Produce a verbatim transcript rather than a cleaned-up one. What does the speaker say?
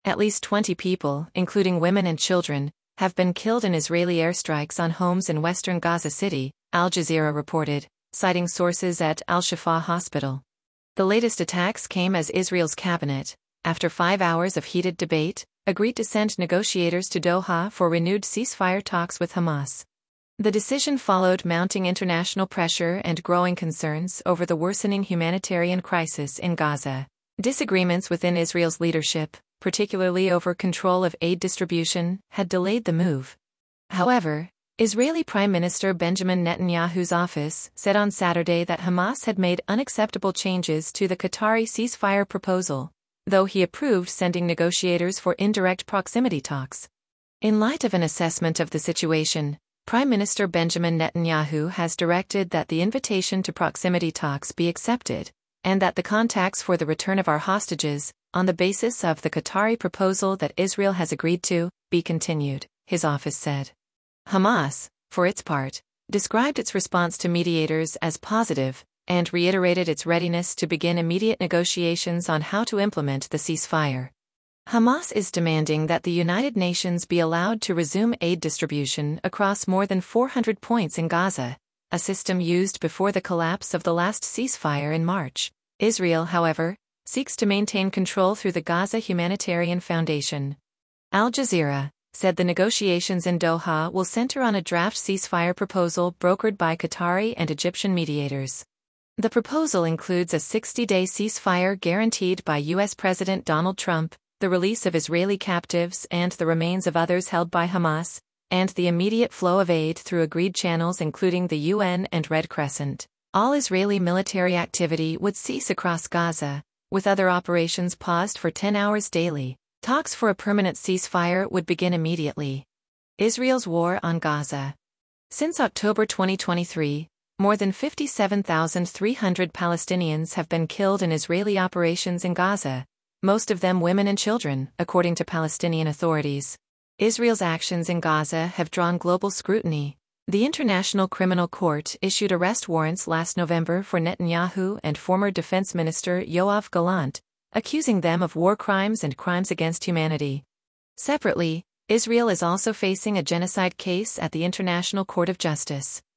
At least twenty people, including women and children, have been killed in Israeli airstrikes on homes in western Gaza City, Al Jazeera reported, citing sources at Al-Shifa Hospital. The latest attacks came as Israel's cabinet, after five hours of heated debate, agreed to send negotiators to Doha for renewed ceasefire talks with Hamas. The decision followed mounting international pressure and growing concerns over the worsening humanitarian crisis in Gaza. Disagreements within Israel's leadership, particularly over control of aid distribution, had delayed the move. However, Israeli Prime Minister Benjamin Netanyahu's office said on Saturday that Hamas had made unacceptable changes to the Qatari ceasefire proposal, though he approved sending negotiators for indirect proximity talks. In light of an assessment of the situation, Prime Minister Benjamin Netanyahu has directed that the invitation to proximity talks be accepted, and that the contacts for the return of our hostages, on the basis of the Qatari proposal that Israel has agreed to, be continued, his office said. Hamas, for its part, described its response to mediators as positive, and reiterated its readiness to begin immediate negotiations on how to implement the ceasefire. Hamas is demanding that the United Nations be allowed to resume aid distribution across more than four hundred points in Gaza, a system used before the collapse of the last ceasefire in March. Israel, however, seeks to maintain control through the Gaza Humanitarian Foundation. Al Jazeera said the negotiations in Doha will center on a draft ceasefire proposal brokered by Qatari and Egyptian mediators. The proposal includes a sixty-day ceasefire guaranteed by U S President Donald Trump, the release of Israeli captives and the remains of others held by Hamas, and the immediate flow of aid through agreed channels including the U N and Red Crescent. All Israeli military activity would cease across Gaza, with other operations paused for ten hours daily. Talks for a permanent ceasefire would begin immediately. Israel's war on Gaza. Since October twenty twenty-three, more than fifty-seven thousand three hundred Palestinians have been killed in Israeli operations in Gaza, most of them women and children, according to Palestinian authorities. Israel's actions in Gaza have drawn global scrutiny. The International Criminal Court issued arrest warrants last November for Netanyahu and former Defense Minister Yoav Gallant, accusing them of war crimes and crimes against humanity. Separately, Israel is also facing a genocide case at the International Court of Justice.